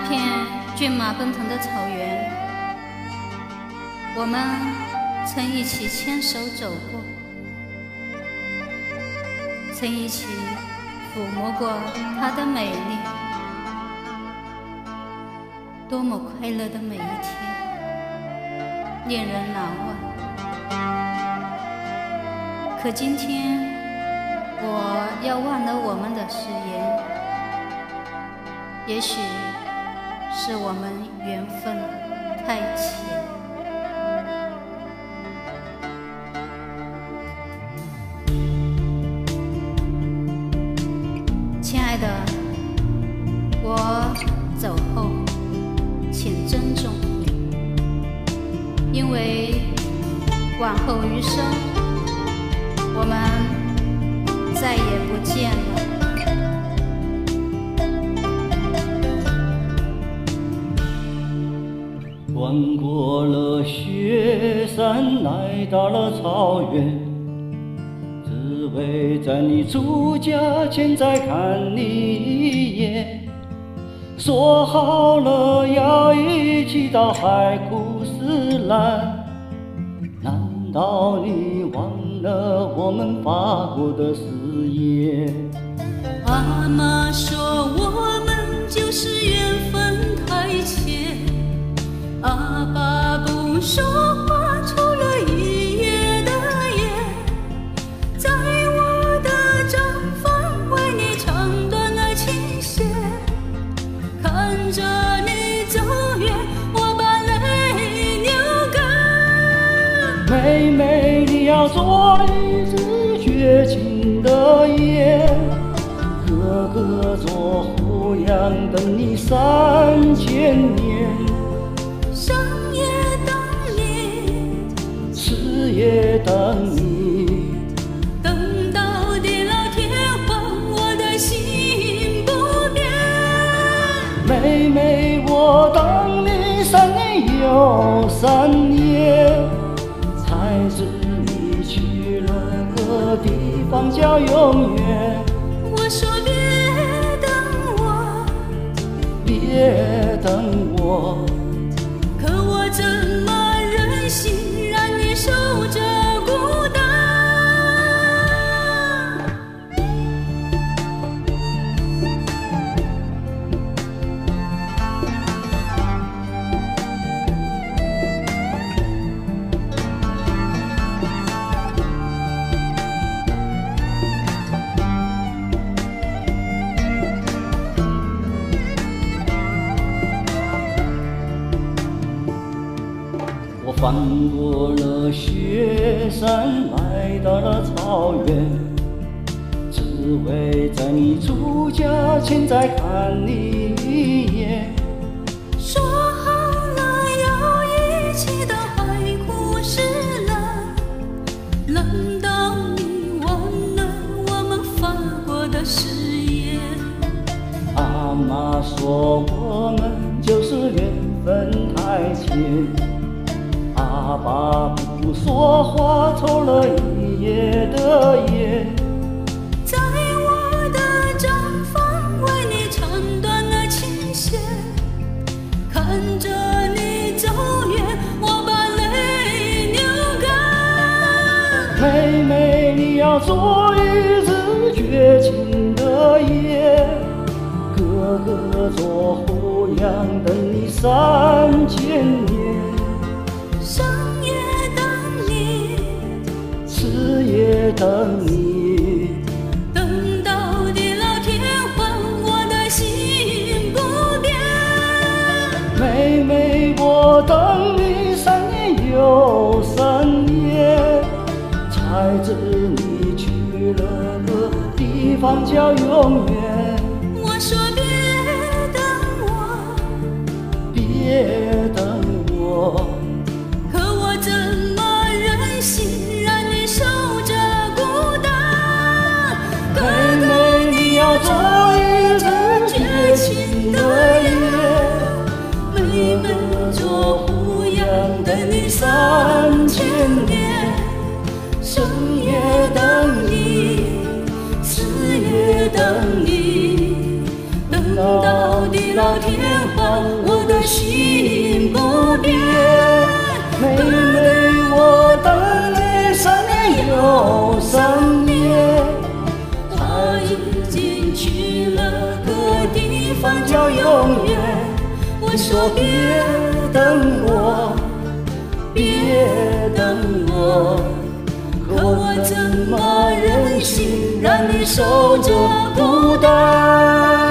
片骏马奔腾的草原，我们曾一起牵手走过，曾一起抚摸过它的美丽。多么快乐的每一天，令人难忘。可今天我要忘了我们的誓言，也许是我们缘分太浅。亲爱的，我走后请珍重，因为往后余生我们再也不见了。 穿过了雪山，来到了草原，只为在你出嫁前再看你一眼。说好了要一起到海枯石烂，难道你忘了我们发过的誓言？ 阿妈说我们就是缘分太浅，阿爸不说话抽了一夜的烟，在我的毡房为你唱断了琴弦，看着你走远，我把泪流干。 妹妹，你要做一只绝情的雁，哥哥做虎羊等你3000年。 生也等你， 死也等你， 等到地老天荒，我的心不变。 妹妹，我等你3年又3年，才知你去了个地方叫永远。 我说别等我， 别等我， 可我怎么忍心让你守着孤单？ 我翻过了雪山，来到了草原，只为在你出嫁前再看你一眼。 说好了要一起到海枯石烂，难道你忘了我们发过的誓言？ 阿妈说我们就是缘分太浅，阿爸不说话抽了一夜的烟。 在我的毡房为你唱断了琴弦，看着你走远，我把泪流干。 妹妹，你要做一只绝情的雁，哥哥做虎羊等你3000年。 生也等你， 死也等你， 等到地老天荒，我的心不变。 妹妹，我等你3年又3年，才知你去了个地方叫永远。 我说别等我， 别等我， 可我怎么忍心让你守着孤单？ 妹妹，你要做一只绝情的雁， 妹妹做虎羊等你3000年，生也等你，死也等你，等到地老天荒， 永远。我说别等我，别等我，可我怎么忍心让你守着孤单？